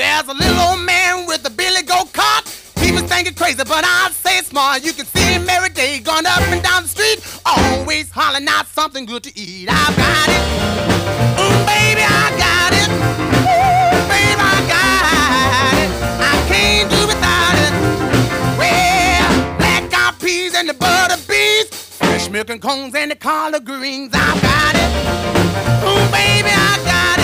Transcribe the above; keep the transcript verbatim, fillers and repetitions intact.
There's a little old man with a billy goat cart. He was thinking crazy, but I'd say smart. You can see him every day going up and down the street, always hollering out something good to eat. I've got it. Ooh, baby, I got it. Ooh, baby, I got it. I can't do without it. Well, black-eyed peas and the butter beans, fresh milk and cones and the collard greens. I've got it. Ooh, baby, I got it.